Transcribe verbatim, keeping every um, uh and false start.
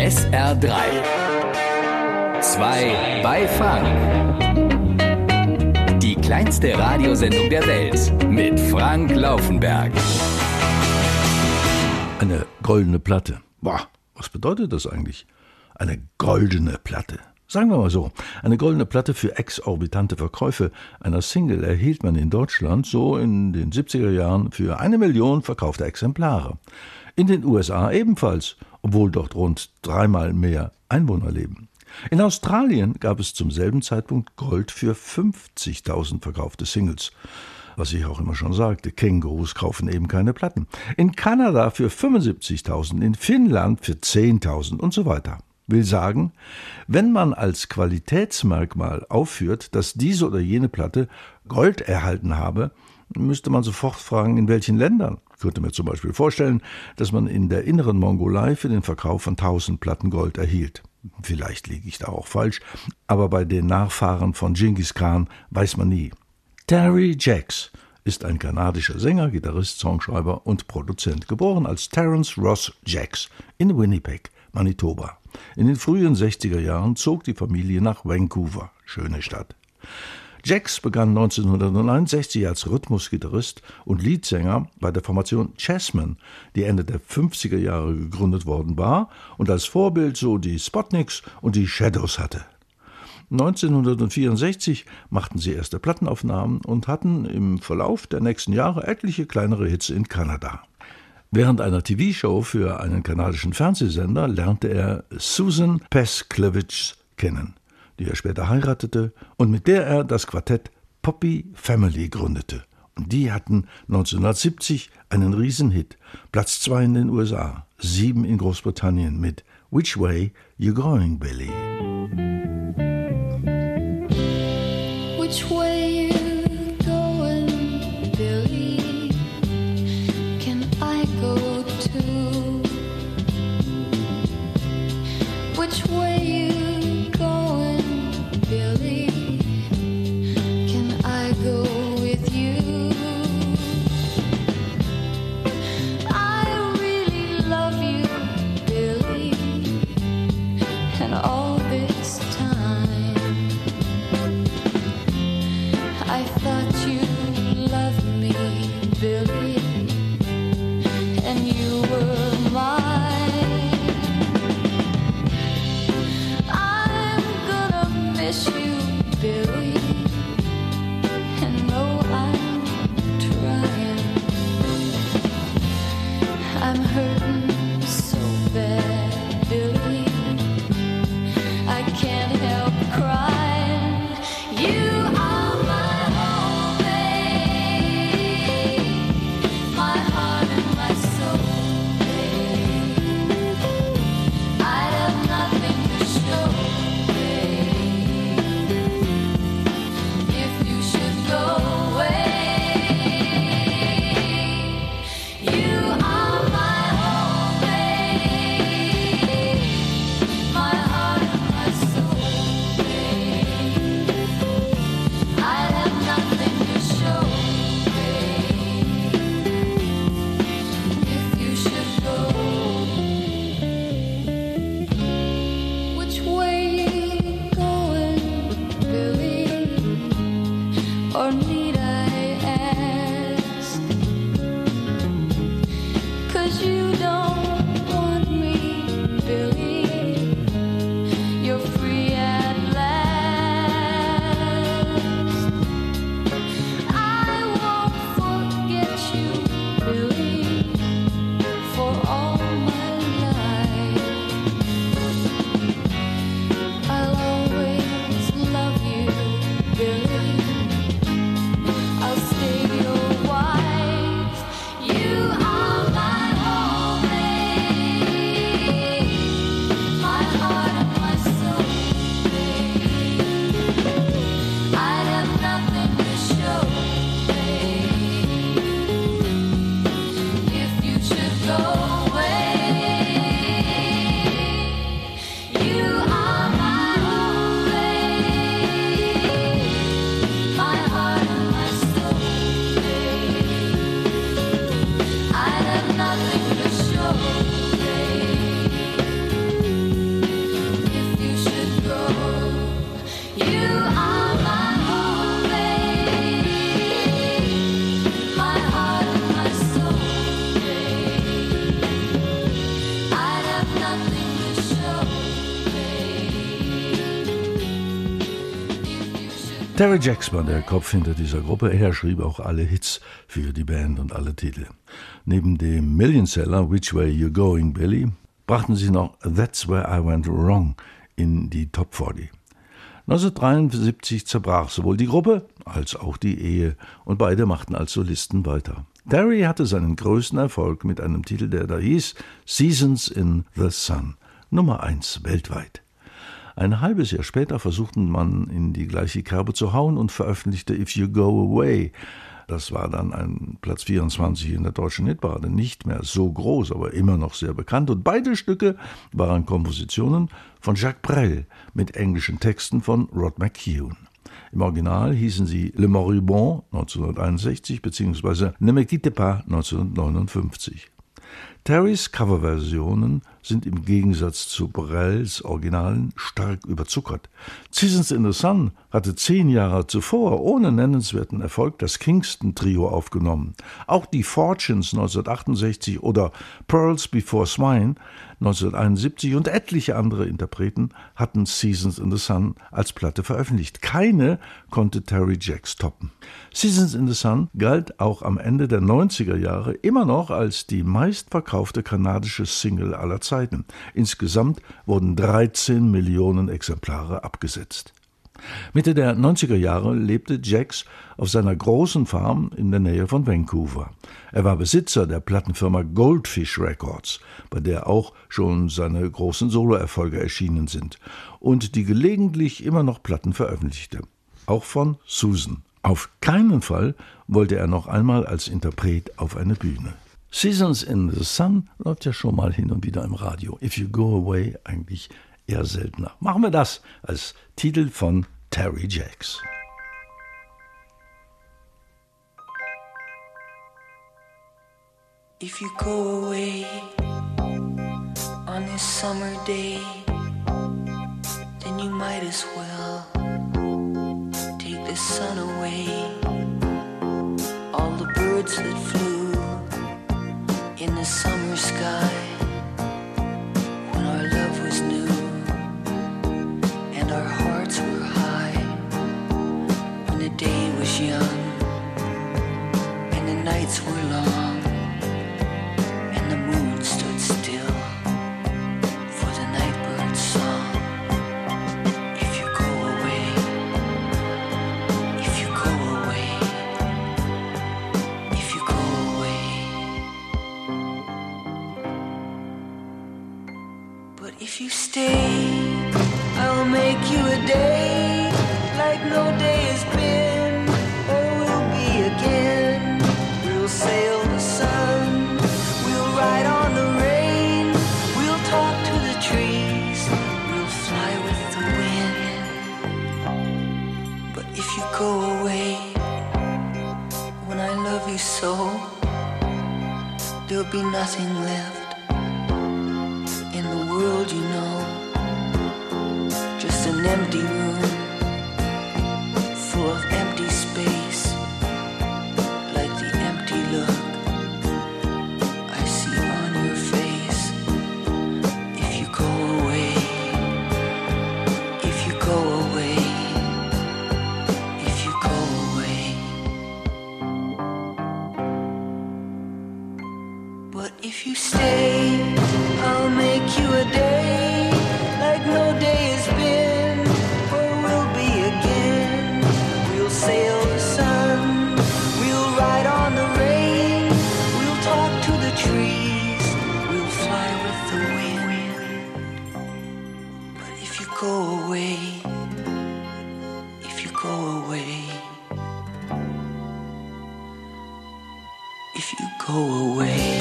S R drei. Zwei bei Frank. Die kleinste Radiosendung der Welt mit Frank Laufenberg. Eine goldene Platte. Boah, was bedeutet das eigentlich? Eine goldene Platte. Sagen wir mal so, eine goldene Platte für exorbitante Verkäufe einer Single erhielt man in Deutschland so in den siebziger Jahren für eine Million verkaufte Exemplare. In den U S A ebenfalls, obwohl dort rund dreimal mehr Einwohner leben. In Australien gab es zum selben Zeitpunkt Gold für fünfzigtausend verkaufte Singles. Was ich auch immer schon sagte, Kängurus kaufen eben keine Platten. In Kanada für fünfundsiebzigtausend, in Finnland für zehntausend und so weiter. Will sagen, wenn man als Qualitätsmerkmal aufführt, dass diese oder jene Platte Gold erhalten habe, müsste man sofort fragen, in welchen Ländern. Ich könnte mir zum Beispiel vorstellen, dass man in der inneren Mongolei für den Verkauf von tausend Platten Gold erhielt. Vielleicht liege ich da auch falsch, aber bei den Nachfahren von Genghis Khan weiß man nie. Terry Jacks ist ein kanadischer Sänger, Gitarrist, Songschreiber und Produzent, geboren als Terence Ross Jacks in Winnipeg, Manitoba. In den frühen sechziger Jahren zog die Familie nach Vancouver, schöne Stadt. Jacks begann neunzehnhunderteinundsechzig als Rhythmusgitarrist und Leadsänger bei der Formation Chessmen, die Ende der fünfziger Jahre gegründet worden war und als Vorbild so die Spotniks und die Shadows hatte. neunzehnhundertvierundsechzig machten sie erste Plattenaufnahmen und hatten im Verlauf der nächsten Jahre etliche kleinere Hits in Kanada. Während einer T V-Show für einen kanadischen Fernsehsender lernte er Susan Pesclevich kennen, die er später heiratete und mit der er das Quartett Poppy Family gründete. Und die hatten neunzehnhundertsiebzig einen Riesenhit, Platz zwei in den U S A, sieben in Großbritannien mit Which Way You Going, Billy? Which way you going, Billy? Can I go too? Which way you going, Billy? Can I go with you? I really love you, Billy, and all this time I thought you loved me, Billy, and you were mine. I'm gonna miss you, Billy, and no, I'm trying. I'm hurting so bad, Billy, I can't help crying. You are my home, babe, my heart and my soul, babe. I have nothing to show, babe, if you should go away. You are my home, babe, my heart and my soul, babe. I have nothing to show, babe, if you should go. Which way you going, Billy? Or need I ask? 'Cause you don't want me, Billy. You're free at last. I won't forget you, Billy, for all my life. I'll always love you, Billy. I'll stay your wife. You are my home. Terry Jacks war der Kopf hinter dieser Gruppe. Er schrieb auch alle Hits für die Band und alle Titel. Neben dem Millionseller Which Way You Going, Billy, brachten sie noch That's Where I Went Wrong in die Top vierzig. neunzehnhundertdreiundsiebzig zerbrach sowohl die Gruppe als auch die Ehe und beide machten als Solisten weiter. Terry hatte seinen größten Erfolg mit einem Titel, der da hieß Seasons in the Sun, Nummer eins weltweit. Ein halbes Jahr später versuchte man in die gleiche Kerbe zu hauen und veröffentlichte If You Go Away. Das war dann ein Platz vierundzwanzig in der deutschen Hitparade, nicht mehr so groß, aber immer noch sehr bekannt. Und beide Stücke waren Kompositionen von Jacques Brel mit englischen Texten von Rod McKeown. Im Original hießen sie Le Moribond neunzehnhunderteinundsechzig bzw. Ne me quitte pas neunzehnhundertneunundfünfzig. Terrys Coverversionen sind im Gegensatz zu Brels Originalen stark überzuckert. Seasons in the Sun hatte zehn Jahre zuvor ohne nennenswerten Erfolg das Kingston-Trio aufgenommen. Auch die Fortunes neunzehnhundertachtundsechzig oder Pearls Before Swine neunzehnhunderteinundsiebzig und etliche andere Interpreten hatten Seasons in the Sun als Platte veröffentlicht. Keine konnte Terry Jacks toppen. Seasons in the Sun galt auch am Ende der neunziger Jahre immer noch als die meistverkaufte kanadische Single aller Zeiten. Insgesamt wurden dreizehn Millionen Exemplare abgesetzt. Mitte der neunziger Jahre lebte Jacks auf seiner großen Farm in der Nähe von Vancouver. Er war Besitzer der Plattenfirma Goldfish Records, bei der auch schon seine großen Soloerfolge erschienen sind und die gelegentlich immer noch Platten veröffentlichte. Auch von Susan. Auf keinen Fall wollte er noch einmal als Interpret auf eine Bühne. Seasons in the Sun läuft ja schon mal hin und wieder im Radio. If You Go Away eigentlich eher seltener. Machen wir das als Titel von Terry Jacks. If you go away on this summer day, then you might as well take the sun away. All the birds that flew in the summer sky when our love was new and our hearts were high, when the day was young and the nights were long and the moon stood still for the nightbird's song. If you go away, if you go away, if you go away. But if you stay, I'll make you a day like no day has been or will be again. We'll sail the sun, we'll ride on the rain, we'll talk to the trees, we'll fly with the wind. But if you go away when I love you so, there'll be nothing left in the world, you know. Just an empty room full of empty space, like the empty look I see on your face. If you go away, if you go away, if you go away. But if you stay, I'll make you a day like no day has been or will be again. We'll sail the sun, we'll ride on the rain, we'll talk to the trees, we'll fly with the wind. But if you go away, if you go away, if you go away.